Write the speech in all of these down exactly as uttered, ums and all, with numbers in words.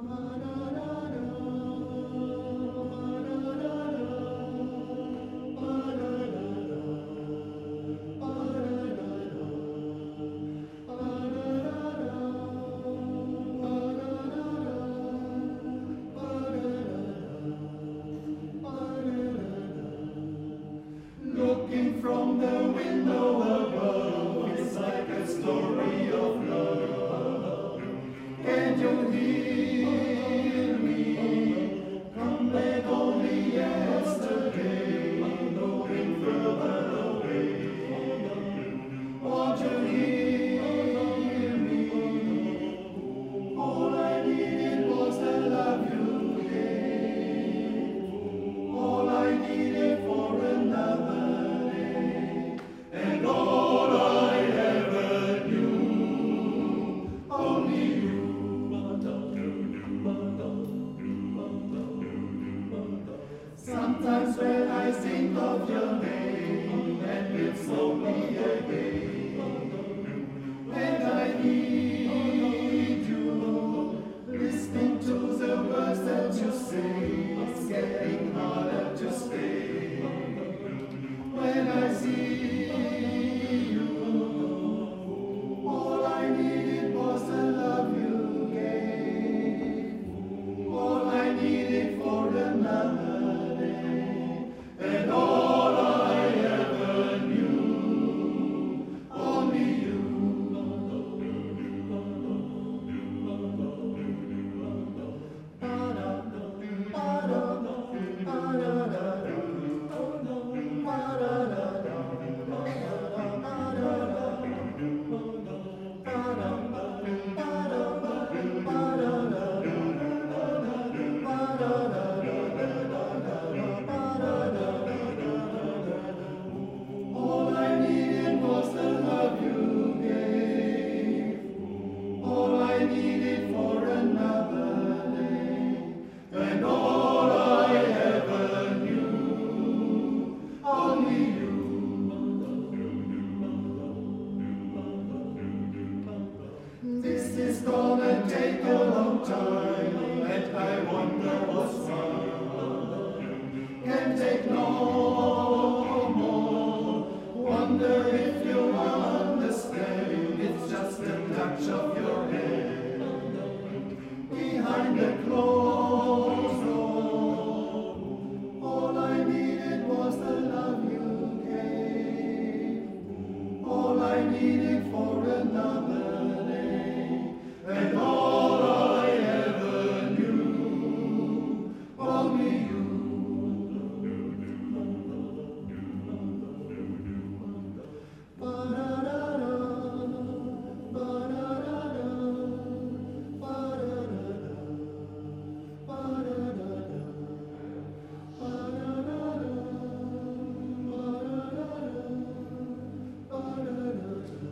Looking from the window above, it's like a story of love. Can you hear me? Come back only yesterday, going further away. Won't you hear me? All I needed was the love you gave. All I needed for another. And all I ever knew, only you. Sometimes when I think of your name, and it's only a game, when I need you, listening to the words that you say, it's getting harder to stay. When I see it's gonna take a long time, and I wonder what's wrong. Can't take no more. Wonder if you understand. It's just a touch of your hand behind the closed door. All I needed was the love you gave. All I needed for another. And all I ever knew, only you. Ba-da-da-da, ba-da-da-da, ba-da-da-da, ba-da-da-da, ba-da-da-da, ba-da-da-da, ba-da-da-da.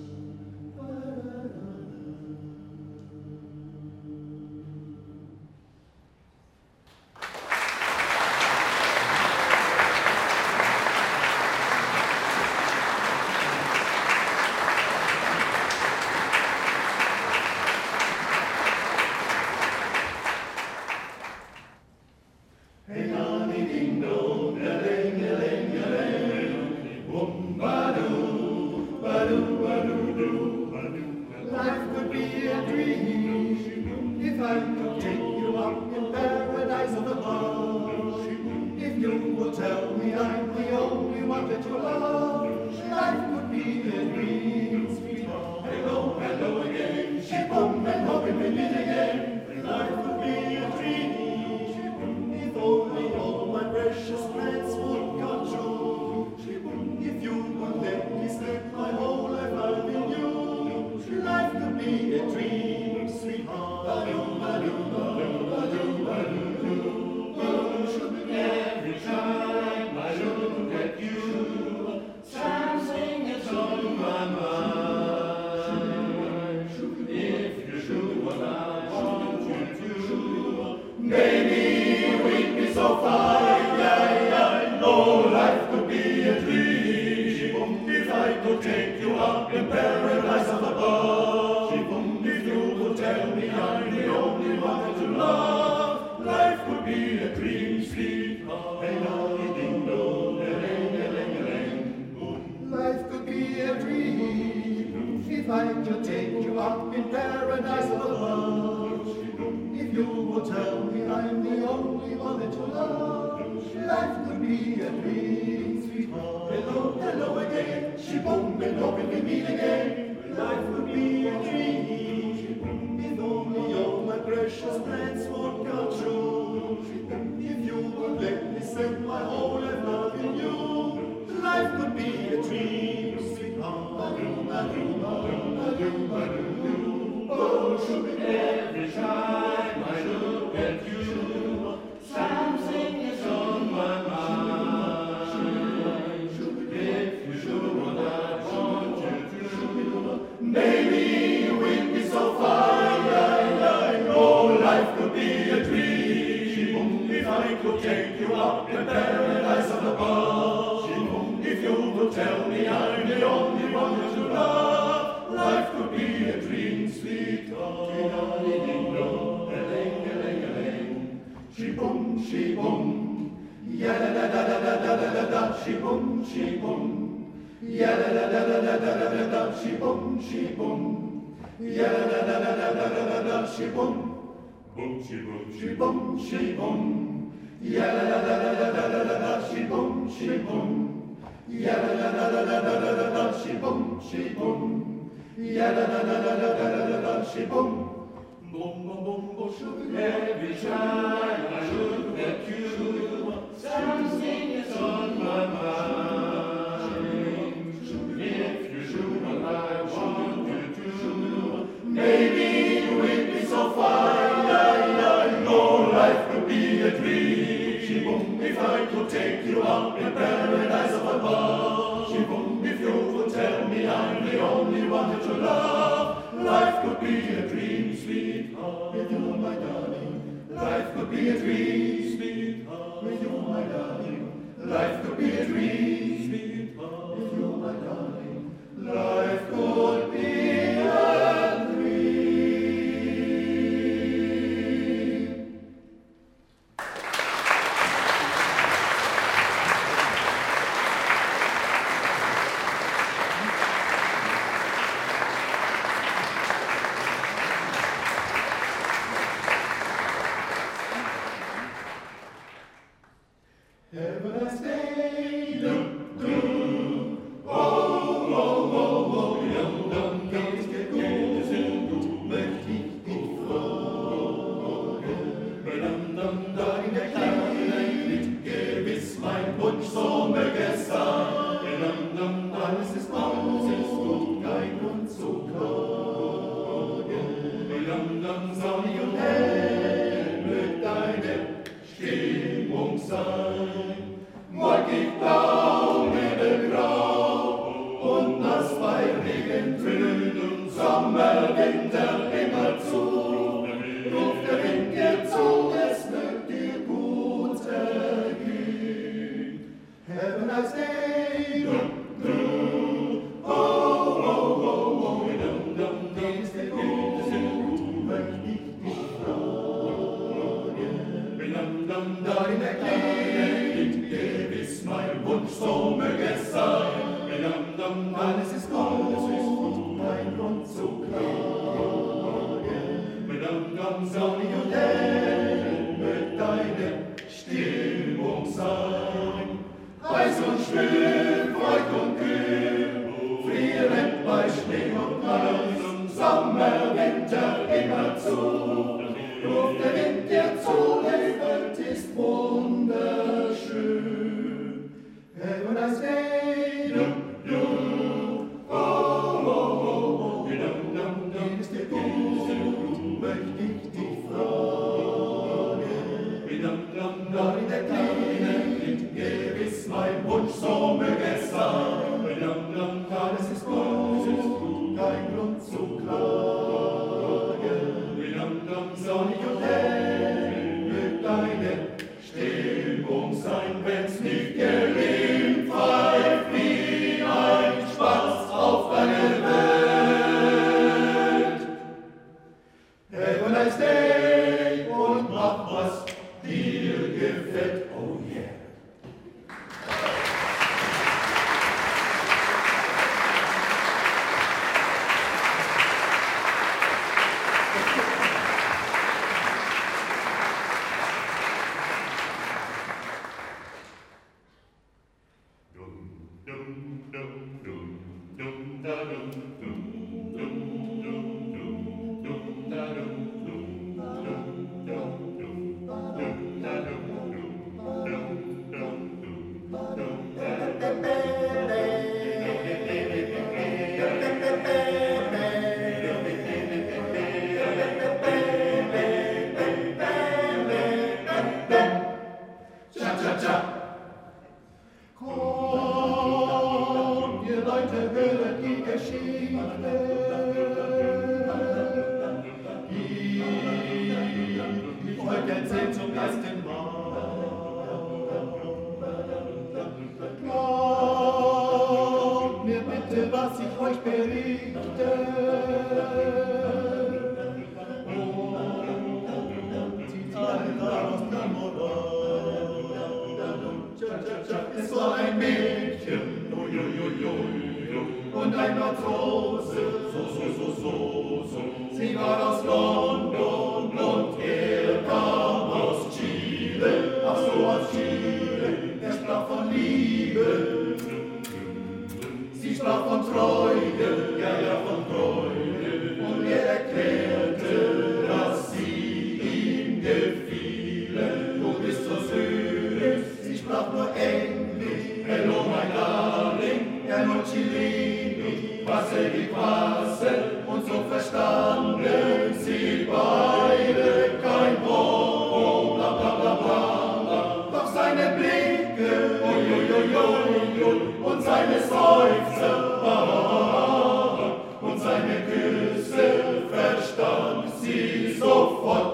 Life would be a dream if I could take you up in paradise above. If you would tell me I'm the only one that you love, life would be a dream, sweetheart. Hello, hello again, ship-on and hoping we meet again. Life would be a dream if only all my precious plans would come true. If you would let me spend my whole life loving you. Life could be a dream, sweetheart. Ba-doo, ba-doo, ba-doo, ba-doo, ba-doo, ba-doo. Every time I look at you, something is on my mind. If you do what I want you to do, maybe we'd be so fine. I know life could be a dream if I could take you up in paradise up above. If you would tell me I'm the only one to paradise of above. If you will tell me I'm the only one that you love, life could be a dream, sweetheart. Hello, hello again, she-boom, and hoping we meet again. Life could be a dream, if only all my precious plans would come true. If you would let me spend my whole life loving you, life could be a dream, sweetheart. Oh, should every time I look at you, something is on my mind. If you do what I want you to do, maybe we'd be so fine. Oh, life could be a dream if I could take you up in paradise up above. If you would tell me I'm the only one that you love, life could be a dream, sweetheart. She-boom, she-boom, ya-da-da-da-da-da-da-da-da, she-boom, she-boom, ya-da-da-da-da-da-da-da-da, she-boom, she-boom, ya-da-da-da-da-da-da-da-da, she-boom, boom, she-boom, she-boom, she-boom, ya-da-da-da-da-da-da-da-da, she-boom, she-boom, ya-da-da-da-da-da-da-da-da, she-boom, she-boom, ya-da-da-da-da-da-da-da-da, she-boom. Boom, boom, boom, boom, shoot. Every time I look at you, something is on my mind. If you do what I want you to, maybe we'd be so fine. No, life could be a dream if I could take you up in paradise up above. If you would tell me I'm the only one that you love, life could be a dream, sweetheart. With you, my darling, life could be a dream, sweetheart. With you, my darling, life could be a dream, sweetheart. With you, my darling, life could be a dream. Heaven I stay, dum, dum, oh, oh, oh, oh, dum, dum, ganz geguckt, möchte ich dich fragen. Dum, dum, da in der Kleine liegt gewiss mein Wunsch, so möge es sein. Dum, dum, alles ist alles ist gut, kein Grund zu klagen. Dum, dum, sonnig und hell möge deine Stimmung sein. Wolkig blau, nebelgrau und nass bei Regentönen, Sommer, Winter immer zu, ruft der Wind dir zu, es mögt dir gut ergehen. Heaven I stay, dum, dum, oh, oh, oh, oh, dum, dum, dum, ist dir gut, möcht ich dich fragen. Dum, dum, da in der Kleine liegt gewiss mein Wunsch, so möge es sein. Dum, dum, alles ist gut, alles ist gut, kein Grund zu klagen. Dum, dum, sonnig und hell mögt deine Stimmung sein. Heiß und schwül, feucht und kühl, frierend bei Schnee und Eis, Sommer, Winter immer zu, ruft der Wind dir zu, die Welt ist wunderschön. Heaven I stay, dum, dum, oh, oh, oh, oh, dum, dum, dum, ist dir gut, möcht ich dich fragen. Dum, dum, da in der Kleine liegt gewiss mein Wunsch, so möge es sein. Dum, dum, alles ist gut, alles ist gut, kein Grund zu klagen. Dum, dum, sonnig und hell mögt deine Stimmung sein, wenn's nicht gelingt, pfeift wie ein Spatz auf deine Welt. Heaven I stay und mach, was dir gefällt, oh yeah. euch erzählt zum ersten Mal. Glaubt mir bitte, was ich euch berichte. Und zieht alle daraus die Moral. Es war ein Mädchen, und ein Matrose, so, so, so, so, so. Sie war aus London und er kam aus Chile, ach so, aus Chile. Er sprach von Liebe, sie sprach von Treue, ja, ja, von Treue. Und er erklärte, dass sie ihm gefiele. Du bist so süß, sie sprach nur Englisch, hello, my darling, ja, nur Chilini, Passe die Passe, und so verstanden sie beide kein Wort, bla bla bla bla. Doch seine Blicke, ui, ui, ui, ui, und seine Seufzer, ah, und seine Küsse verstand sie sofort.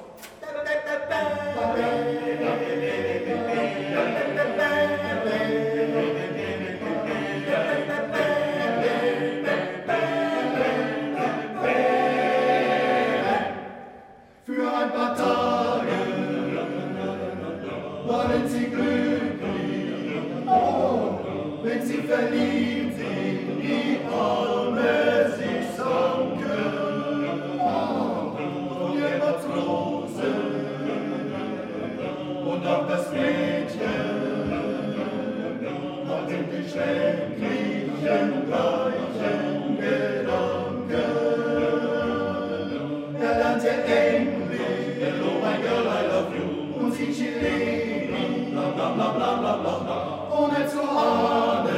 Für ein paar Tage waren sie glücklich, oh, wenn sie verliebt in die Arme sich sanken. Oh, der Matrose und auch das Mädchen hatten die schrecklichen gleichen Gedanken. Er lernte Englisch, hello my girl, I love you, und sie Chileni, bla bla bla bla bla bla, ohne zu ahnen,